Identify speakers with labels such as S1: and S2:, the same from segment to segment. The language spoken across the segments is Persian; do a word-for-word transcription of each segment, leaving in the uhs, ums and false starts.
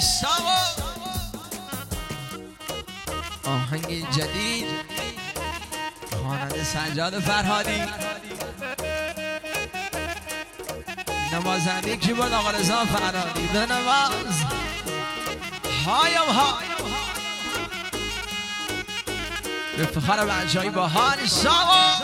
S1: ساقا آهنگ جدید خواننده سجاد فرهادی، نوازنده کیبورد آقا رضا فرهادی. به نواز هایم ها به فخر بچه های باحال ساقا.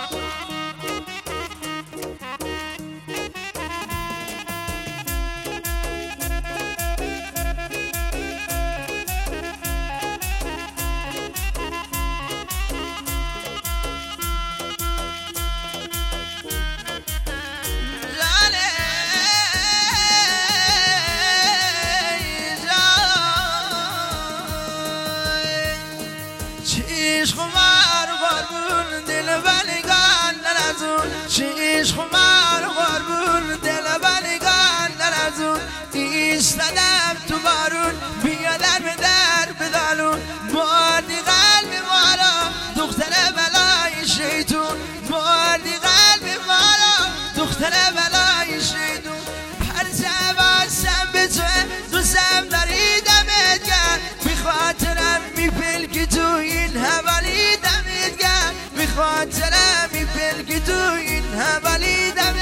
S2: عشق مار قربون دل بلگان نرزون، عشق مار قربون دل بلگان نرزون. ایستادم تو بارون بیا در به در بدالون، بردی قلب ما را دختر بلای شیطون، بردی قلب ما را دختر بلای شیطون. هر زبانسم به توه دوستم داری دمت گرد، بی خاطرم میپلکی تو این حوالی دمت گرد، بی خاطرم میپلکی تو این حوالی دمت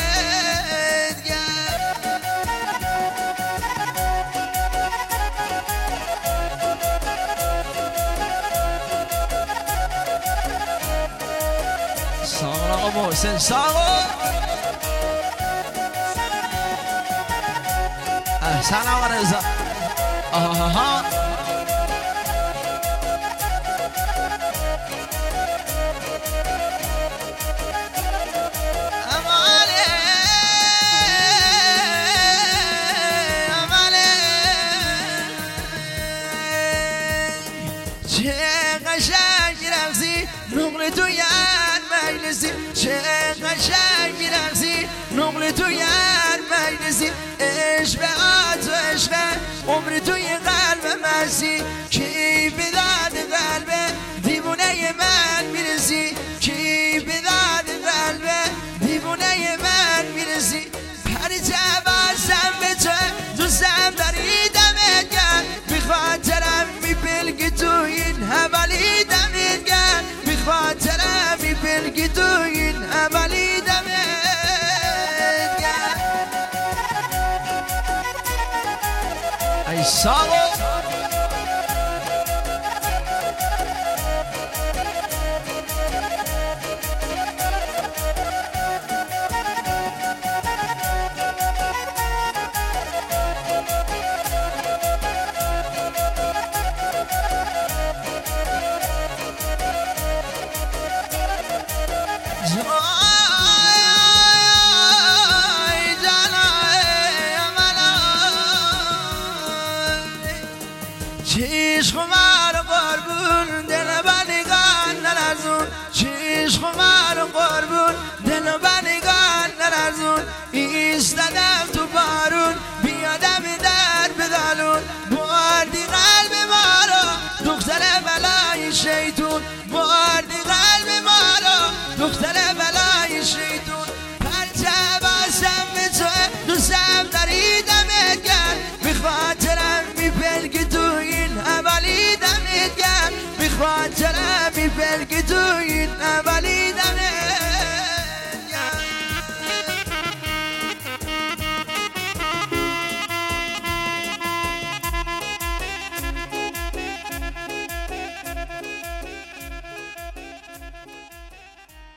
S2: گرد.
S1: ساقا آقا محسن ساقا احسن آقا رضا. آها
S2: چه قشنگ رقصی نقل تو یاد مجلسی، چه قشنگ رقصی نقل تو یاد مجلسی. عشق به آتو عشق عمر توی قلب مسی، کی به داد قلب دیوونه من میرسی، کی به داد قلب دیوونه من میرسی. هر جوازم به تو دوستم داری دمت گرد، بی خاطرم میپلکی تو این حوالی دمت گرد، بی خاطرم میپلکی تو این حوالی دمت گرد.
S1: ای ساقا
S2: عشق مار قربون دل بلگان نرزون، عشق مار قربون دل بلگان